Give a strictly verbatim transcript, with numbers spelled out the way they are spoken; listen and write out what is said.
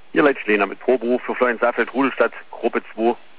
Hier Leute Lena mit Proberuf für Florian Safeld, Rudelstadt, Gruppe zwei.